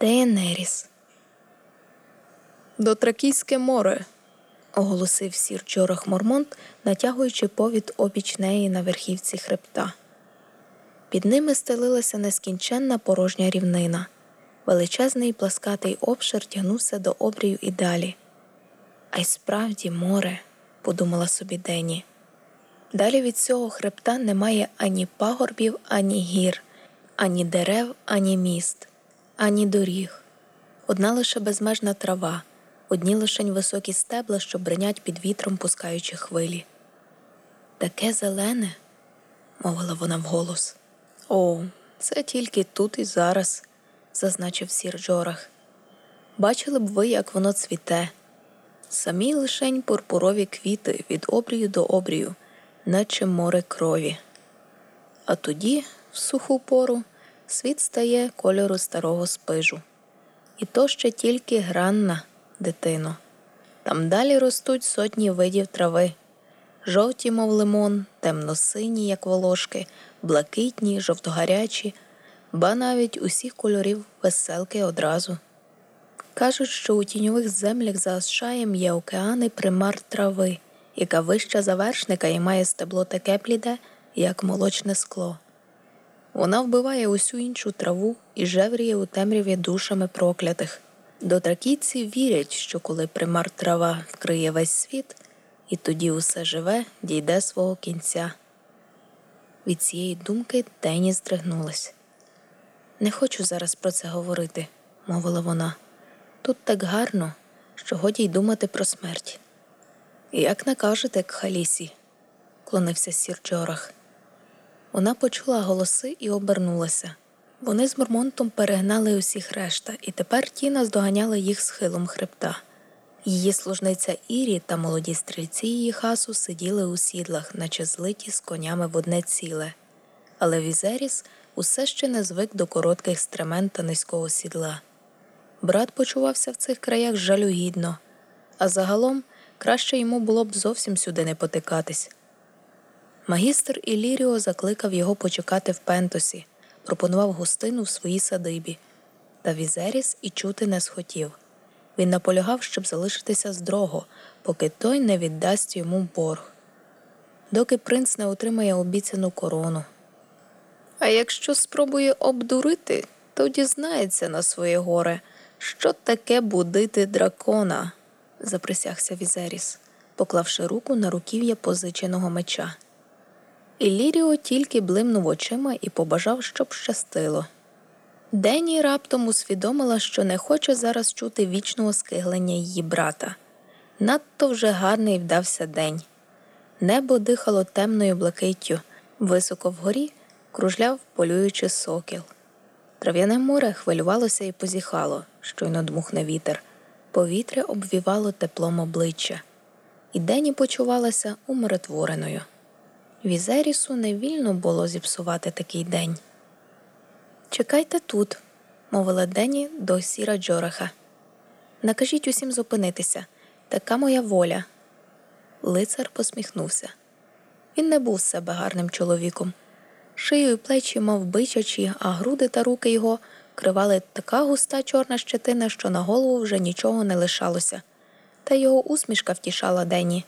Дейенеріс. «Дотракійське море», – оголосив сір Джорах Мормонт, натягуючи повід обіч неї на верхівці хребта. Під ними стелилася нескінченна порожня рівнина. Величезний пласкатий обшир тягнувся до обрію і далі. «А й справді море», – подумала собі Денні. Далі від цього хребта немає ані пагорбів, ані гір, ані дерев, ані міст, ані доріг. Одна лише безмежна трава, одні лишень високі стебла, що бринять під вітром, пускаючи хвилі. «Таке зелене», – мовила вона вголос. «О, це тільки тут і зараз», – зазначив сір Джорах. «Бачили б ви, як воно цвіте. Самі лишень пурпурові квіти від обрію до обрію, наче море крові. А тоді, в суху пору, світ стає кольору старого спижу. І то ще тільки гранна, дитино. Там далі ростуть сотні видів трави. Жовті, мов лимон, темно-сині, як волошки, блакитні, жовтогарячі, ба навіть усіх кольорів веселки одразу. Кажуть, що у тіньових землях за Асшаєм є океани примар трави, яка вища за вершника і має стебло таке бліде, як молочне скло. Вона вбиває усю іншу траву і жевріє у темряві душами проклятих. Дотракійці вірять, що коли примар трава вкриє весь світ, і тоді усе живе дійде свого кінця. Від цієї думки Денні здригнулась. «Не хочу зараз про це говорити», – мовила вона. «Тут так гарно, що годі й думати про смерть». «Як накажете, Кхалісі», – клонився сір Джорах. Вона почула голоси і обернулася. Вони з Мормонтом перегнали усіх решта, і тепер ті наздоганяли їх схилом хребта. Її служниця Ірі та молоді стрільці її хасу сиділи у сідлах, наче злиті з конями в одне ціле. Але Візеріс усе ще не звик до коротких стремен та низького сідла. Брат почувався в цих краях жалюгідно, а загалом краще йому було б зовсім сюди не потикатись. Магістр Ілліріо закликав його почекати в Пентосі, пропонував гостину в своїй садибі. Та Візеріс і чути не схотів. Він наполягав, щоб залишитися з Дрого, поки той не віддасть йому борг. Доки принц не отримає обіцяну корону. «А якщо спробує обдурити, то дізнається на своє горе, що таке будити дракона», – заприсягся Візеріс, поклавши руку на руків'я позиченого меча. Ілліріо тільки блимнув очима і побажав, щоб щастило. Денні раптом усвідомила, що не хоче зараз чути вічного скиглення її брата. Надто вже гарний вдався день. Небо дихало темною блакиттю, високо вгорі кружляв, полюючи сокіл. Трав'яне море хвилювалося і позіхало, щойно дмухне вітер. Повітря обвівало теплом обличчя. І Денні почувалася умиротвореною. Візерісу не вільно було зіпсувати такий день. «Чекайте тут», – мовила Денні до сіра Джораха. «Накажіть усім зупинитися. Така моя воля». Лицар посміхнувся. Він не був з себе гарним чоловіком. Шию і плечі мав бичачі, а груди та руки його кривали така густа чорна щетина, що на голову вже нічого не лишалося. Та його усмішка втішала Денні.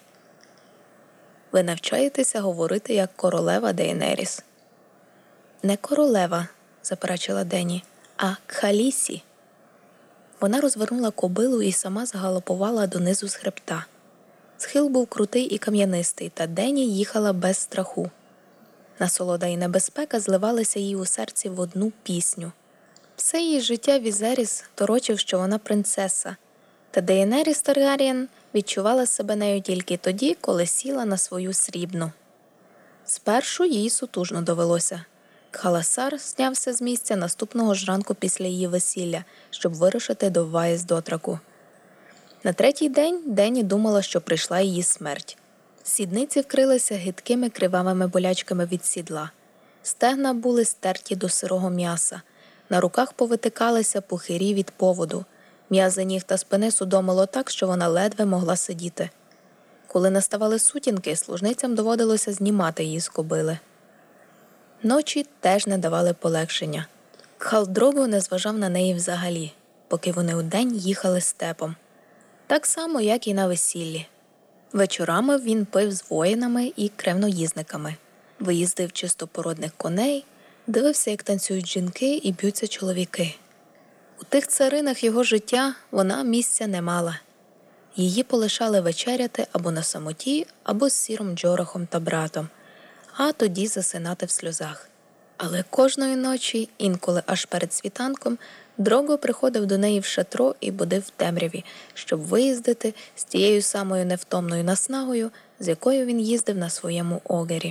«Ви навчаєтеся говорити як королева Дейенеріс». «Не королева», – заперечила Денні, – «а Кхалісі». Вона розвернула кобилу і сама загалопувала донизу з хребта. Схил був крутий і кам'янистий, та Денні їхала без страху. Насолода і небезпека зливалися їй у серці в одну пісню. Все її життя Візеріс торочив, що вона принцеса, та Дейенеріс Таргарієн відчувала себе нею тільки тоді, коли сіла на свою срібну. Спершу їй сутужно довелося. Кхаласар знявся з місця наступного ж ранку після її весілля, щоб вирушити до Ваєс-Дотраку. На третій день Денні думала, що прийшла її смерть. Сідниці вкрилися гидкими кривавими болячками від сідла. Стегна були стерті до сирого м'яса. На руках повитикалися пухирі від поводу. М'язи ніг та спини судомило так, що вона ледве могла сидіти. Коли наставали сутінки, служницям доводилося знімати її з кобили. Ночі теж не давали полегшення. Кхал Дрого не зважав на неї взагалі. поки вони удень їхали степом. Так само, як і на весіллі. Вечорами він пив з воїнами і кревноїзниками, виїздив чистопородних коней, дивився, як танцюють жінки і б'ються чоловіки. У тих царинах його життя вона місця не мала. Її полишали вечеряти або на самоті, або з сіром Джорахом та братом, а тоді засинати в сльозах. Але кожної ночі, інколи аж перед світанком, Дрого приходив до неї в шатро і будив в темряві, щоб виїздити з тією самою невтомною наснагою, з якою він їздив на своєму огері.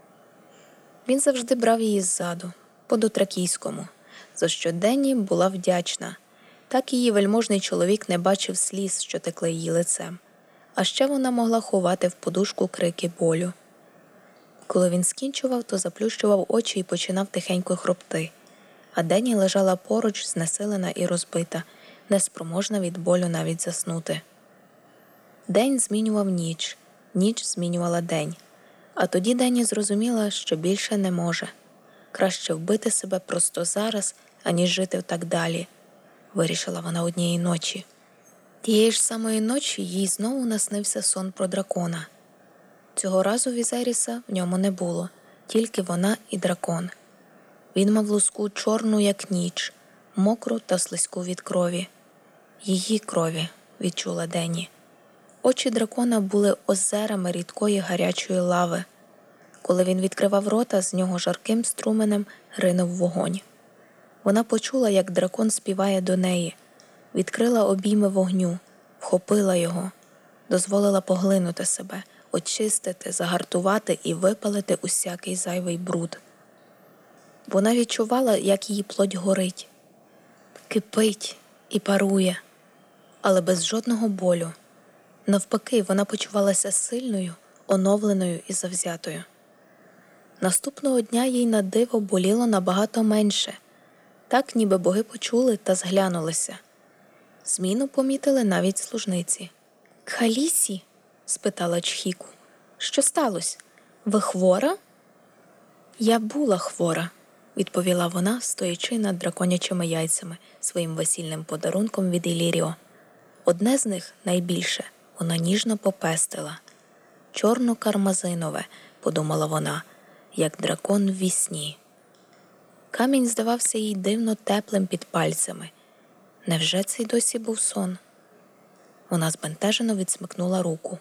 Він завжди брав її ззаду, по-дотракійському, за що Денні була вдячна. Так її вельможний чоловік не бачив сліз, що текли її лицем. А ще вона могла ховати в подушку крики болю. Коли він скінчував, то заплющував очі і починав тихенько хропти. А Денні лежала поруч, знесилена і розбита, неспроможна від болю навіть заснути. День змінював ніч, ніч змінювала день. А тоді Денні зрозуміла, що більше не може. Краще вбити себе просто зараз, аніж жити так далі, вирішила вона однієї ночі. Тієї ж самої ночі їй знову наснився сон про дракона. Цього разу Візеріса в ньому не було, тільки вона і дракон. Він мав луску чорну, як ніч, мокру та слизьку від крові. Її крові, відчула Денні. Очі дракона були озерами рідкої гарячої лави. Коли він відкривав рота, з нього жарким струменем ринув вогонь. Вона почула, як дракон співає до неї, відкрила обійми вогню, вхопила його, дозволила поглинути себе, очистити, загартувати і випалити усякий зайвий бруд. Вона відчувала, як її плоть горить, кипить і парує, але без жодного болю. Навпаки, вона почувалася сильною, оновленою і завзятою. Наступного дня їй на диво боліло набагато менше, так ніби боги почули та зглянулися. Зміну помітили навіть служниці. «Кхалісі?» – спитала Чхіку. «Що сталося? Ви хвора?» «Я була хвора», – відповіла вона, стоячи над драконячими яйцями, своїм весільним подарунком від Ілліріо. Одне з них, найбільше, вона ніжно попестила. «Чорно-кармазинове», – подумала вона, як дракон в вісні. Камінь здавався їй дивно теплим під пальцями. Невже це й досі був сон? Вона збентежено відсмикнула руку.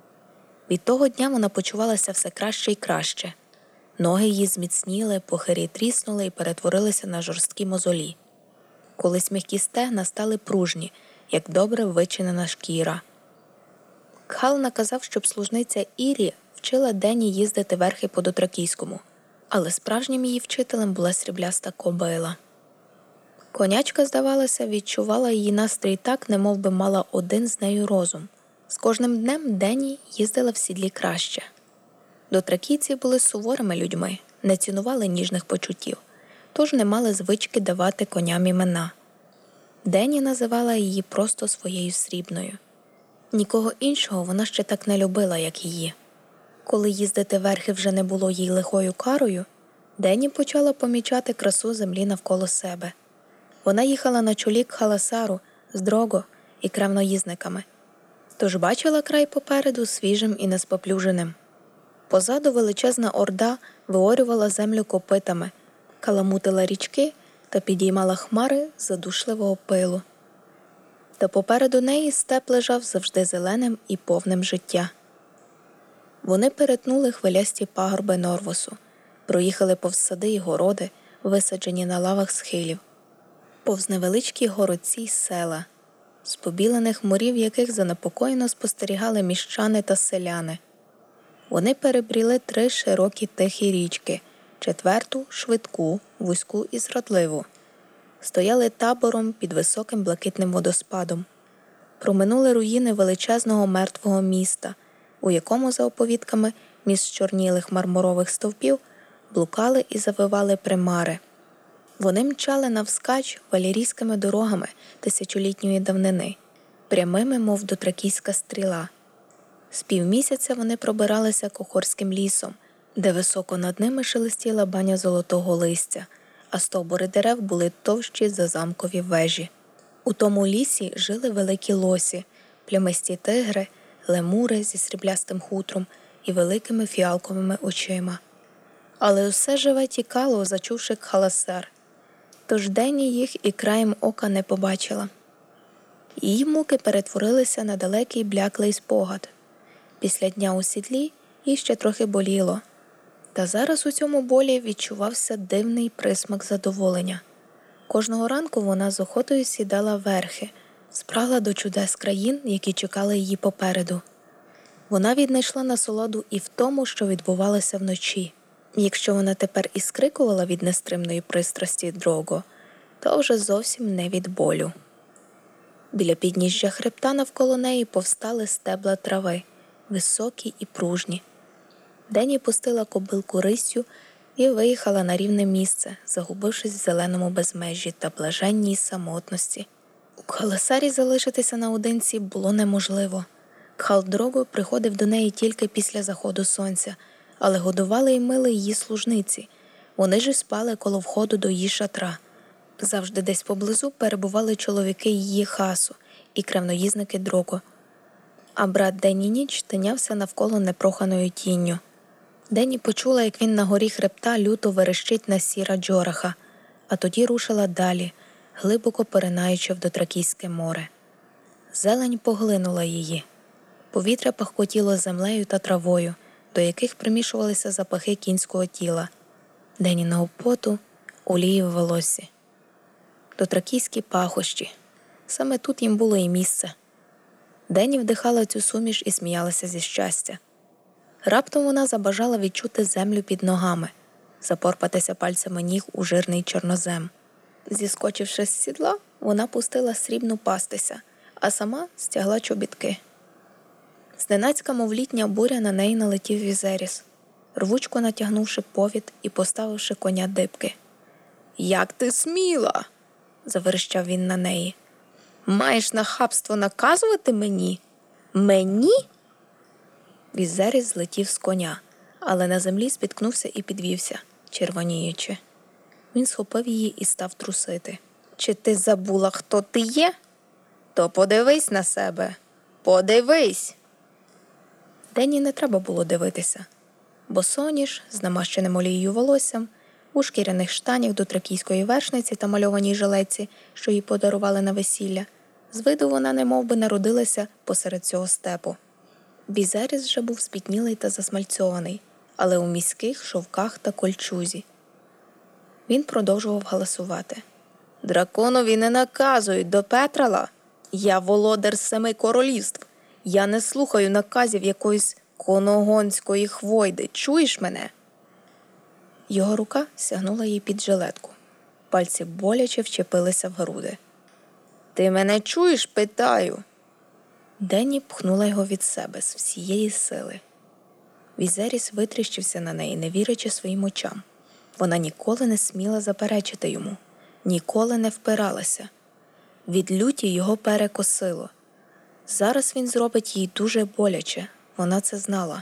Від того дня вона почувалася все краще і краще. Ноги її зміцніли, похирі тріснули і перетворилися на жорсткі мозолі. Колись м'які стегна стали пружні, як добре вичинена шкіра. Кхал наказав, щоб служниця Ірі вчила Денні їздити верхи по дотракійському, але справжнім її вчителем була срібляста кобила. Конячка, здавалося, відчувала її настрій так, немов би мала один з нею розум. З кожним днем Денні їздила в сідлі краще. Дотракійці були суворими людьми, не цінували ніжних почуттів, тож не мали звички давати коням імена. Денні називала її просто своєю срібною. Нікого іншого вона ще так не любила, як її. Коли їздити верхи вже не було їй лихою карою, Денні почала помічати красу землі навколо себе. Вона їхала на чолі Кхаласару з Дрого і кревноїзниками, тож бачила край попереду свіжим і неспоплюженим. Позаду величезна орда виорювала землю копитами, каламутила річки та підіймала хмари задушливого пилу. Та попереду неї степ лежав завжди зеленим і повним життя. Вони перетнули хвилясті пагорби Норвосу, проїхали повз сади й городи, висаджені на лавах схилів, повз невеличкі городці й села, з побілених морів яких занепокоєно спостерігали міщани та селяни. Вони перебріли 3 широкі тихі річки, 4-ту – швидку, вузьку і зрадливу. Стояли табором під високим блакитним водоспадом. Проминули руїни величезного мертвого міста, у якому, за оповідками, між чорнілих мармурових стовпів блукали і завивали примари. Вони мчали навскач валірійськими дорогами тисячолітньої давнини, прямими, мов дотракійська стріла. З півмісяця вони пробиралися Кохорським лісом, де високо над ними шелестіла баня золотого листя, а стовбури дерев були товщі за замкові вежі. У тому лісі жили великі лосі, плямисті тигри, лемури зі сріблястим хутром і великими фіалковими очима. Але усе живе тікало, зачувши Кхаласар. Тож Денні їх і краєм ока не побачила. Її муки перетворилися на далекий бляклий спогад. Після дня у сідлі їй ще трохи боліло. Та зараз у цьому болі відчувався дивний присмак задоволення. Кожного ранку вона з охотою сідала верхи, спрагла до чудес країн, які чекали її попереду. Вона віднайшла насолоду і в тому, що відбувалося вночі. Якщо вона тепер і скрикувала від нестримної пристрасті Дрого, то вже зовсім не від болю. Біля підніжжя хребта навколо неї повстали стебла трави, високі і пружні. Денні пустила кобилку риссю і виїхала на рівне місце, загубившись в зеленому безмежжі та блаженній самотності. У Кхаласарі залишитися наодинці було неможливо. Кхал-Дрого приходив до неї тільки після заходу сонця, але годували й мили її служниці. Вони ж і спали коло входу до її шатра. Завжди десь поблизу перебували чоловіки її хасу і кревноїзники Дрого. А брат день і ніч тинявся навколо непроханою тінню. Денні почула, як він на горі хребта люто верещить на Сіра Джораха, а тоді рушила далі, глибоко поринаючи в Дотракійське море. Зелень поглинула її. Повітря пахкотіло землею та травою, до яких примішувалися запахи кінського тіла, Денніного поту, олії в волоссі. Дотракійські пахощі. Саме тут їм було і місце. Денні вдихала цю суміш і сміялася зі щастя. Раптом вона забажала відчути землю під ногами, запорпатися пальцями ніг у жирний чорнозем. Зіскочивши з сідла, вона пустила срібну пастися, а сама стягла чобітки. Зненацька, мов літня буря, на неї налетів Візеріс, рвучко натягнувши повід і поставивши коня дибки. «Як ти сміла!» – заверещав він на неї. «Маєш нахабство наказувати мені? Мені?» Візеріс злетів з коня, але на землі спіткнувся і підвівся, червоніючи. Він схопив її і став трусити. «Чи ти забула, хто ти є? То подивись на себе! Подивись!» Денні не треба було дивитися. Босоніж, з намащеним олією волоссям, у шкіряних штанях до тракійської вершниці та мальованій жилетці, що їй подарували на весілля, з виду вона немовби народилася посеред цього степу. Візеріс же був спітнілий та засмальцьований, але у міських шовках та кольчузі. Він продовжував галасувати. «Драконові не наказують до Петрала! Я володар 7 королівств! Я не слухаю наказів якоїсь коногонської хвойди! Чуєш мене?» Його рука сягнула їй під жилетку. Пальці боляче вчепилися в груди. «Ти мене чуєш, питаю?» Денні пхнула його від себе з всієї сили. Візеріс витріщився на неї, не вірячи своїм очам. Вона ніколи не сміла заперечити йому, ніколи не впиралася. Від люті його перекосило. Зараз він зробить їй дуже боляче, вона це знала.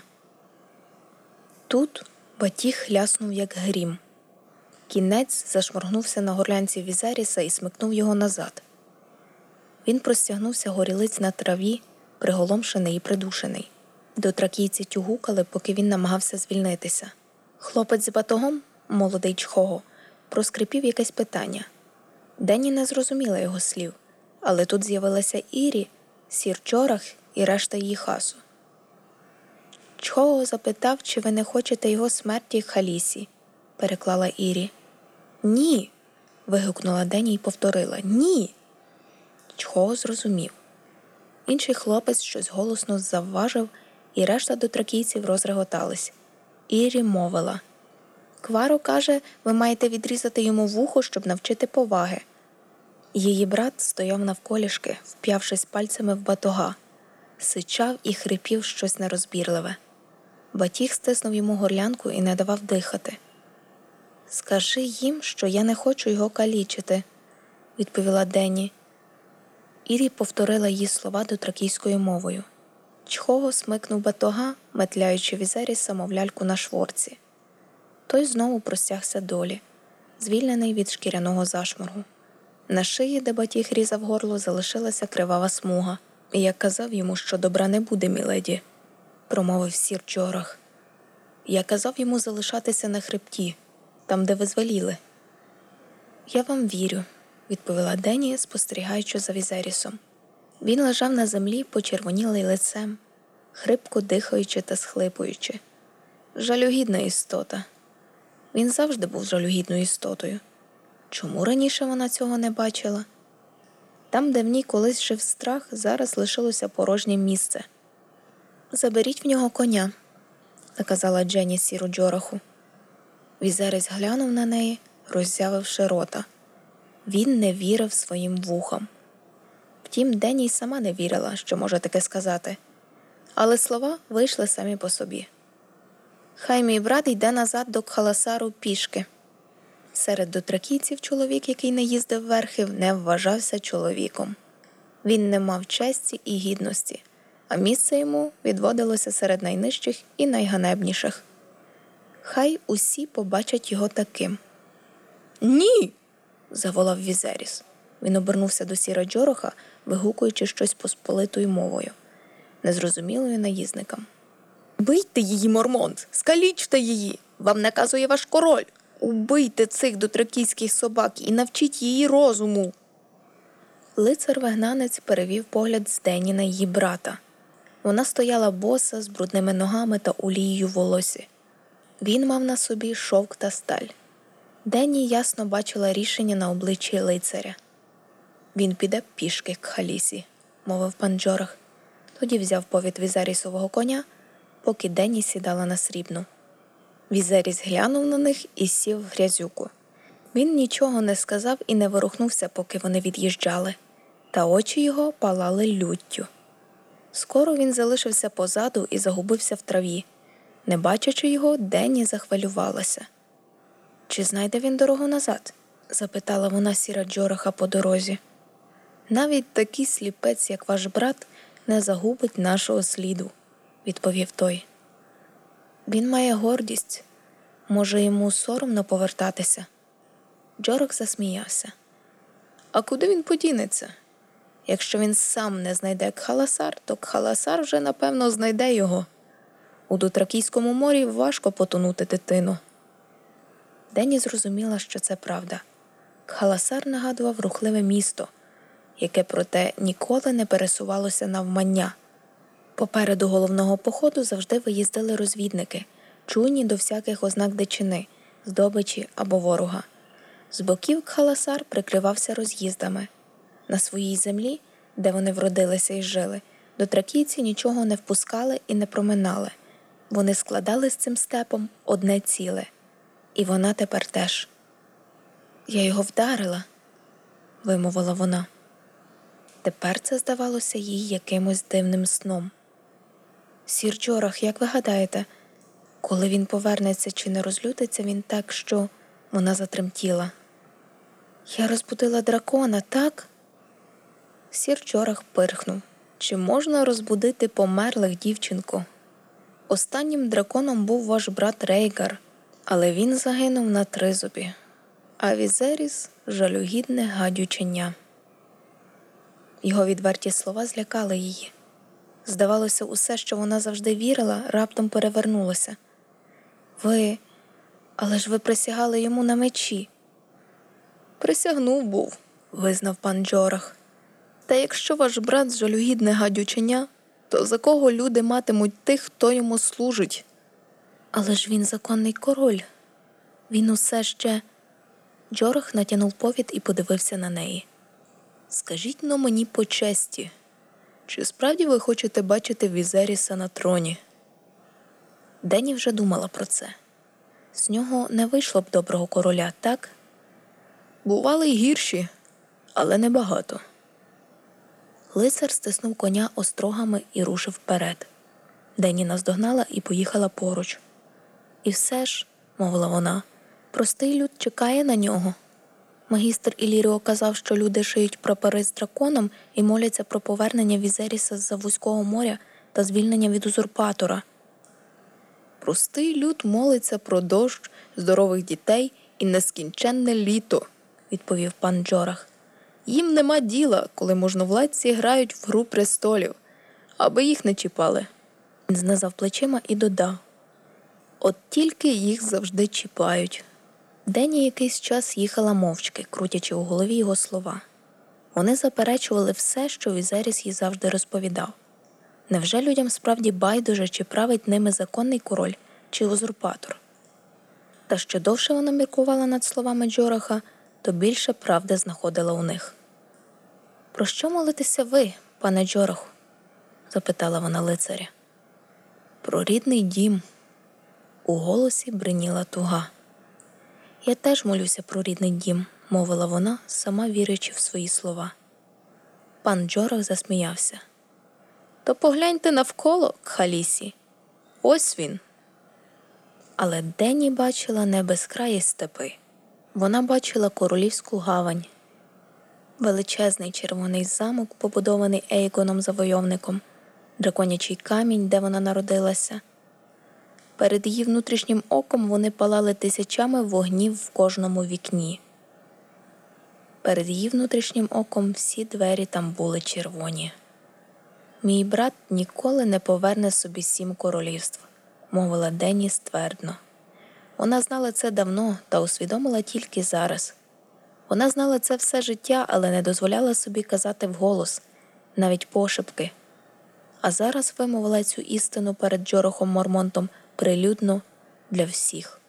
Тут батіг хляснув, як грім. Кінець зашморгнувся на горлянці Візеріса і смикнув його назад. Він простягнувся горілиць на траві, приголомшений і придушений. Дотракійці тюгукали, поки він намагався звільнитися. Хлопець з батогом, молодий Чхого, проскрипів якесь питання. Денні не зрозуміла його слів, але тут з'явилася Ірі, Сір Джорах і решта її хасу. Чхого запитав, чи ви не хочете його смерті Халісі, переклала Ірі. «Ні!» – вигукнула Денні і повторила. «Ні!» Чхого зрозумів. Інший хлопець щось голосно завважив, і решта дотракійців розреготались. Ірі мовила. «Кваро каже, ви маєте відрізати йому вухо, щоб навчити поваги». Її брат стояв навколішки, вп'явшись пальцями в батога. Сичав і хрипів щось нерозбірливе. Батіг стиснув йому горлянку і не давав дихати. «Скажи їм, що я не хочу його калічити», – відповіла Денні. Ірі повторила її слова дотракійською мовою. Чхого смикнув батога, метляючи Візеріса, мов ляльку на шворці. Той знову простягся долі, звільнений від шкіряного зашморгу. На шиї, де батіг різав горло, залишилася кривава смуга. І я казав йому, що добра не буде, міледі, промовив сір Джорах. Я казав йому залишатися на хребті, там, де ви звеліли. Я вам вірю, відповіла Денні, спостерігаючи за Візерісом. Він лежав на землі, почервонілий лицем, хрипко дихаючи та схлипуючи. Жалюгідна істота. Він завжди був жалюгідною істотою. Чому раніше вона цього не бачила? Там, де в ній колись жив страх, зараз лишилося порожнє місце. «Заберіть в нього коня», – наказала Дженні сіру Джораху. Візеріс глянув на неї, роззявивши рота. Він не вірив своїм вухам. Втім, Денні й сама не вірила, що може таке сказати. Але слова вийшли самі по собі. «Хай мій брат йде назад до Кхаласару пішки». Серед дотракійців чоловік, який не їздив верхи, не вважався чоловіком. Він не мав честі і гідності, а місце йому відводилося серед найнижчих і найганебніших. Хай усі побачать його таким. «Ні!» – заволав Візеріс. Він обернувся до сіра Джораха, вигукуючи щось посполитою мовою, незрозумілою наїзникам. «Бийте її, Мормонт! Скалічте її! Вам наказує ваш король! Убийте цих дотракійських собак і навчіть її розуму!» Лицар-вигнанець перевів погляд з Денні на її брата. Вона стояла боса, з брудними ногами та олією в волосі. Він мав на собі шовк та сталь. Денні ясно бачила рішення на обличчі лицаря. «Він піде пішки к Халісі», – мовив пан Джорах. Тоді взяв повід Візерісового коня, поки Денні сідала на срібну. Візеріс глянув на них і сів в грязюку. Він нічого не сказав і не ворухнувся, поки вони від'їжджали, та очі його палали люттю. Скоро він залишився позаду і загубився в траві. Не бачачи його, Денні захвилювалася. «Чи знайде він дорогу назад?» – запитала вона сіра Джораха по дорозі. «Навіть такий сліпець, як ваш брат, не загубить нашого сліду», – відповів той. «Він має гордість. Може, йому соромно повертатися?» Джорах засміявся. «А куди він подінеться? Якщо він сам не знайде Кхаласар, то Кхаласар вже, напевно, знайде його. У Дотракійському морі важко потонути дитину». Денні зрозуміла, що це правда. Кхаласар нагадував рухливе місто, яке, проте, ніколи не пересувалося навмання. Попереду головного походу завжди виїздили розвідники, чуйні до всяких ознак дичини, здобичі або ворога. З боків Кхаласар прикривався роз'їздами. На своїй землі, де вони вродилися і жили, дотракійці нічого не впускали і не проминали. Вони складали з цим степом одне ціле. І вона тепер теж. «Я його вдарила», – вимовила вона. Тепер це здавалося їй якимось дивним сном. «Сір Джорах, як ви гадаєте, коли він повернеться, чи не розлютиться він так, що…» Вона затремтіла. «Я розбудила дракона, так?» Сір Джорах пирхнув. «Чи можна розбудити померлих, дівчинко? Останнім драконом був ваш брат Рейгар, але він загинув на тризубі. А Візеріс – жалюгідне гадюченя». Його відверті слова злякали її. Здавалося, усе, що вона завжди вірила, раптом перевернулося. Але ж ви присягали йому на мечі». «Присягнув був», – визнав пан Джорах. «Та якщо ваш брат жалюгідне гадюченя, то за кого люди матимуть тих, хто йому служить?» «Але ж він законний король. Він усе ще…» Джорах натягнув повід і подивився на неї. «Скажіть-но мені по честі, чи справді ви хочете бачити Візеріса на троні?» Денні вже думала про це. З нього не вийшло б доброго короля, так? «Бували й гірші, але небагато». Лицар стиснув коня острогами і рушив вперед. Денні наздогнала і поїхала поруч. «І все ж», – мовила вона, – «простий люд чекає на нього». Магістр Ілліріо казав, що люди шиють прапори з драконом і моляться про повернення Візеріса з-за вузького моря та звільнення від узурпатора. «Простий люд молиться про дощ, здорових дітей і нескінченне літо», – відповів пан Джорах. Їм нема діла, коли можновладці грають в гру престолів, аби їх не чіпали. Він знизав плечима і додав: от тільки їх завжди чіпають. Дені якийсь час їхала мовчки, крутячи у голові його слова. Вони заперечували все, що Візеріс їй завжди розповідав. Невже людям справді байдуже, чи править ними законний король, чи узурпатор? Та що довше вона міркувала над словами Джораха, то більше правди знаходила у них. «Про що молитеся ви, пане Джораху?» – запитала вона лицаря. «Про рідний дім». У голосі бриніла туга. «Я теж молюся про рідний дім», – мовила вона, сама вірячи в свої слова. Пан Джорах засміявся. «То погляньте навколо, Кхалісі. Ось він». Але Дені бачила не безкраї степи. Вона бачила королівську гавань. Величезний червоний замок, побудований Ейгоном-завойовником, драконячий камінь, де вона народилася. Перед її внутрішнім оком вони палали тисячами вогнів в кожному вікні. Перед її внутрішнім оком всі двері там були червоні. «Мій брат ніколи не поверне собі 7 королівств», – мовила Дені ствердно. Вона знала це давно та усвідомила тільки зараз. Вона знала це все життя, але не дозволяла собі казати вголос, навіть пошепки. А зараз вимовила цю істину перед Джорахом Мормонтом прилюдно для всіх.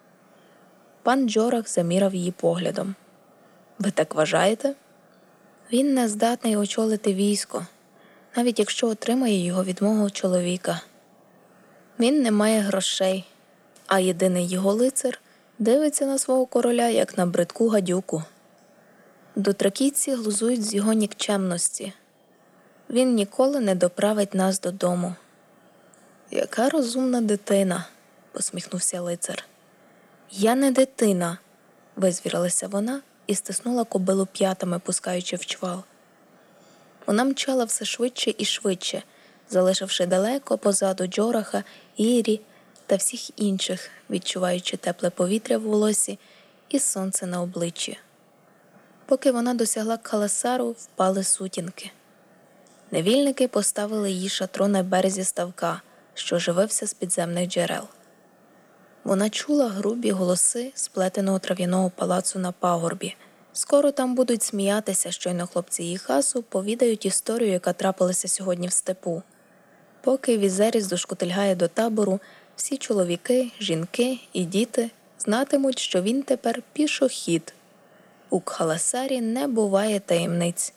Пан Джорах заміряв її поглядом. «Ви так вважаєте?» «Він не здатний очолити військо, навіть якщо отримає його від мого чоловіка. Він не має грошей, а єдиний його лицар дивиться на свого короля, як на бридку гадюку. Дотракійці глузують з його нікчемності. Він ніколи не доправить нас додому». «Яка розумна дитина», – посміхнувся лицар. «Я не дитина», – визвірилася вона і стиснула кобилу п'ятами, пускаючи в чвал. Вона мчала все швидше і швидше, залишивши далеко позаду Джораха, Ірі та всіх інших, відчуваючи тепле повітря в волосі і сонце на обличчі. Поки вона досягла Кхаласару, впали сутінки. Невільники поставили її шатро на березі ставка, що живився з підземних джерел. Вона чула грубі голоси сплетеного трав'яного палацу на пагорбі. Скоро там будуть сміятися, щойно хлопці її хасу повідають історію, яка трапилася сьогодні в степу. Поки Візеріс дошкутильгає до табору, всі чоловіки, жінки і діти знатимуть, що він тепер пішохід. У Кхаласарі не буває таємниць.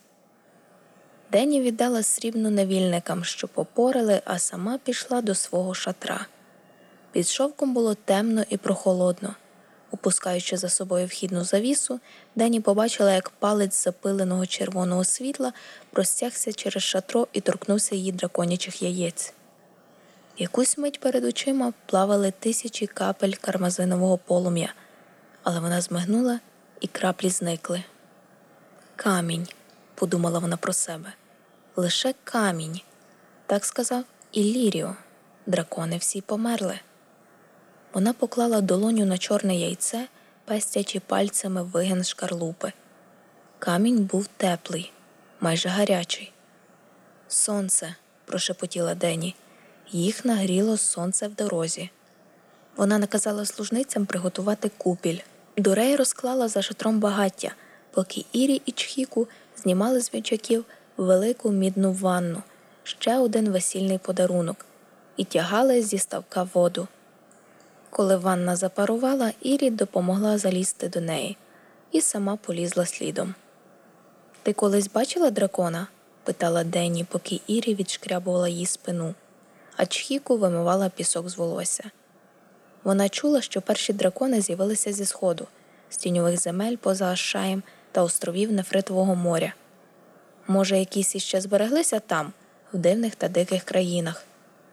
Дені віддала срібну невільникам, що попорали, а сама пішла до свого шатра. Під шовком було темно і прохолодно. Опускаючи за собою вхідну завісу, Дені побачила, як палець запиленого червоного світла простягся через шатро і торкнувся її драконячих яєць. Якусь мить перед очима плавали 1000 капель кармазинового полум'я, але вона змигнула, і краплі зникли. «Камінь», – подумала вона про себе. «Лише камінь», – так сказав Ілліріо. Дракони всі померли. Вона поклала долоню на чорне яйце, пестячи пальцями вигін шкарлупи. Камінь був теплий, майже гарячий. «Сонце», – прошепотіла Дені. Їх нагріло сонце в дорозі. Вона наказала служницям приготувати купіль. Дурей розклала за шатром багаття, поки Ірі і Чхіку знімали з вінчаків велику мідну ванну, ще один весільний подарунок, і тягали зі ставка воду. Коли ванна запарувала, Ірі допомогла залізти до неї і сама полізла слідом. «Ти колись бачила дракона?» – питала Дені, поки Ірі відшкрябувала їй спину, а Чхіку вимивала пісок з волосся. Вона чула, що перші дракони з'явилися зі сходу, з тіньових земель поза Ашшаєм та островів Нефритового моря. Може, якісь іще збереглися там, в дивних та диких країнах.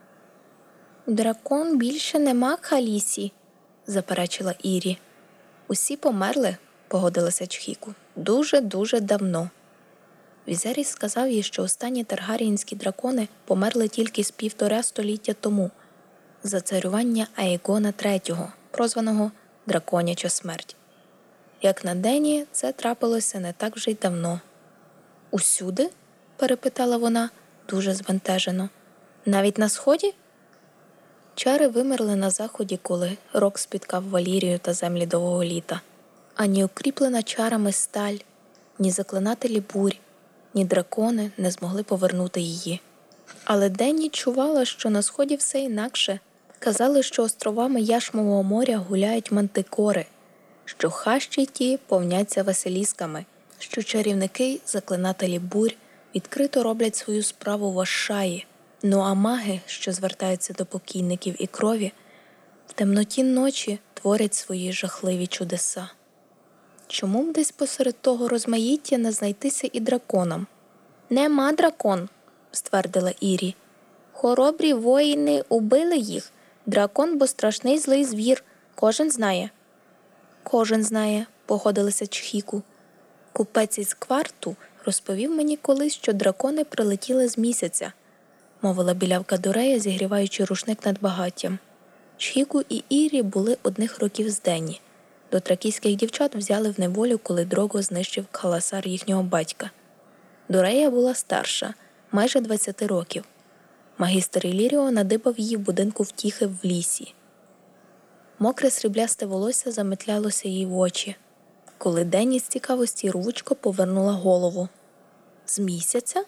«Дракон більше нема, Кхалісі», – заперечила Ірі. «Усі померли», – погодилася Чхіку. «Дуже-дуже давно». Візеріс сказав їй, що останні таргаріїнські дракони померли тільки з 1,5 століття тому, за царювання Аегона III, прозваного «Драконяча смерть». Як на Дені, це трапилося не так вже й давно. Усюди? Перепитала вона, дуже збентежено. Навіть на сході? Чари вимерли на заході, коли рок спіткав Валірію та землі довгого літа. Ані укріплена чарами сталь, ні заклинателі бурь, ні дракони не змогли повернути її. Але Денні чувала, що на сході все інакше. Казали, що островами Яшмового моря гуляють мантикори, що хащі ті повняться василісками, що чарівники, заклинателі бурь, відкрито роблять свою справу в Ашшаї. Ну а маги, що звертаються до покійників і крові, в темноті ночі творять свої жахливі чудеса. Чому б десь посеред того розмаїття не знайтися і драконам? «Нема дракон», – ствердила Ірі. «Хоробрі воїни убили їх. Дракон, бо страшний злий звір. Кожен знає». «Кожен знає», – погодилася Чхіку. «Купець із кварту розповів мені колись, що дракони прилетіли з місяця», – мовила білявка Дорея, зігріваючи рушник над багаттям. Чхіку і Ірі були одних років з Денні. До тракійських дівчат взяли в неволю, коли Дрого знищив Кхаласар їхнього батька. Дорея була старша, майже 20 років. Магістр Ілліріо надибав її в будинку втіхи в лісі. Мокре сріблясте волосся заметлялося їй в очі, коли Денні з цікавості рвучко повернула голову. «З місяця?»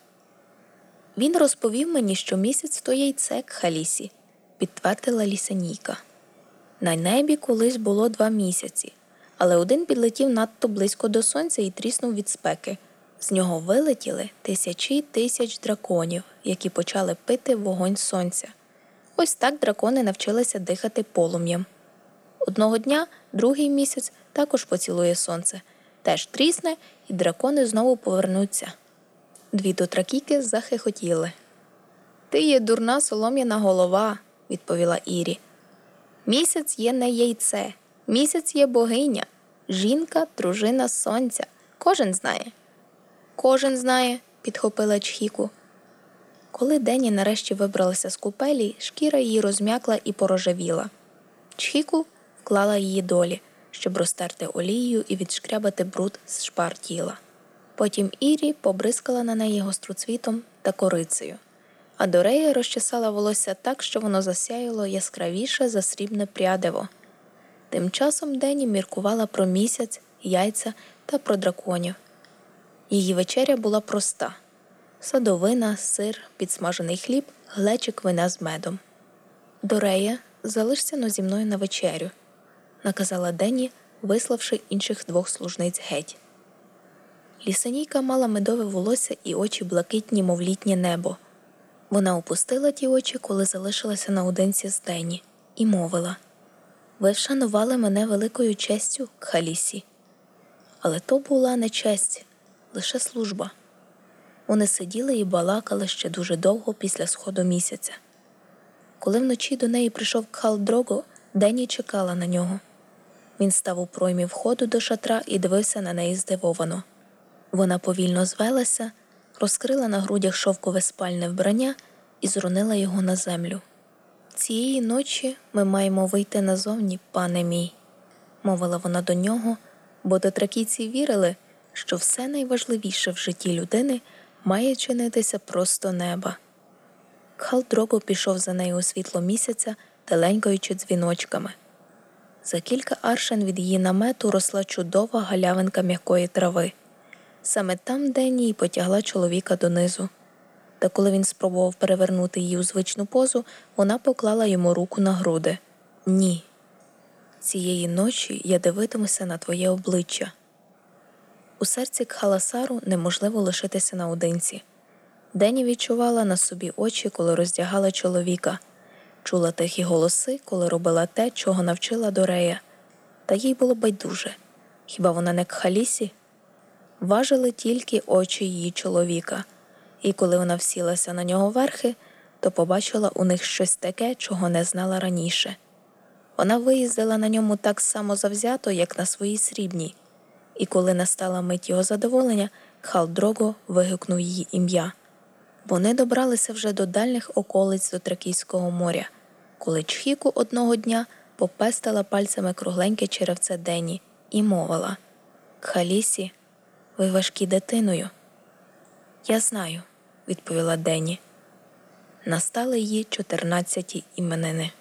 «Він розповів мені, що місяць – то яйце, Кхалісі», – підтвердила лісянійка. На небі колись було 2 місяці, але один підлетів надто близько до сонця і тріснув від спеки. З нього вилетіли тисячі тисяч драконів, які почали пити вогонь сонця. Ось так дракони навчилися дихати полум'ям. Одного дня другий місяць також поцілує сонце, теж трісне, і дракони знову повернуться. 2 дотракійки захихотіли. «Ти є дурна солом'яна голова», – відповіла Ірі. «Місяць є не яйце, місяць є богиня, жінка, дружина сонця. Кожен знає». «Кожен знає», – підхопила Чхіку. Коли Денні нарешті вибралася з купелі, шкіра її розм'якла і порожевіла. Чхіку вклала її долі, щоб розтерти олією і відшкрябати бруд з шпар тіла. Потім Ірі побризкала на неї гостроцвітом та корицею, а Дорея розчесала волосся так, що воно засяяло яскравіше за срібне прядиво. Тим часом Денні міркувала про місяць, яйця та про драконів. Її вечеря була проста – садовина, сир, підсмажений хліб, глечик вина з медом. «Дорея, залишся зі мною на вечерю», – наказала Денні, виславши інших 2 служниць геть. Лісанійка мала медове волосся і очі блакитні, мов літнє небо. Вона опустила ті очі, коли залишилася наодинці з Денні, і мовила: «Ви вшанували мене великою честю, Кхалісі». Але то була не честь, лише служба. Вони сиділи і балакали ще дуже довго після сходу місяця. Коли вночі до неї прийшов Кхал-Дрого, Денні чекала на нього. Він став у проймі входу до шатра і дивився на неї здивовано. Вона повільно звелася, розкрила на грудях шовкове спальне вбрання і зронила його на землю. «Цієї ночі ми маємо вийти назовні, пане мій», – мовила вона до нього, бо дотракійці вірили, що все найважливіше в житті людини має чинитися просто неба. Кхал-Дрого пішов за нею у світло місяця, теленькаючи дзвіночками. За кілька аршин від її намету росла чудова галявинка м'якої трави. Саме там Денні й потягла чоловіка донизу. Та коли він спробував перевернути її у звичну позу, вона поклала йому руку на груди. «Ні. Цієї ночі я дивитимуся на твоє обличчя». У серці Кхаласару неможливо лишитися наодинці. Денні відчувала на собі очі, коли роздягала чоловіка. Чула тихі голоси, коли робила те, чого навчила Дорея. Та їй було байдуже. Хіба вона не Кхалісі? Важили тільки очі її чоловіка. І коли вона всілася на нього верхи, то побачила у них щось таке, чого не знала раніше. Вона виїздила на ньому так само завзято, як на своїй срібній. І коли настала мить його задоволення, Кхал-Дрого вигукнув її ім'я. Вони добралися вже до дальніх околиць Дотракійського моря, коли Чхіку одного дня попестила пальцями кругленьке черевце Денні і мовила: «Кхалісі, ви важкі дитиною». Я знаю, відповіла Денні. Настали її 14-ті іменини.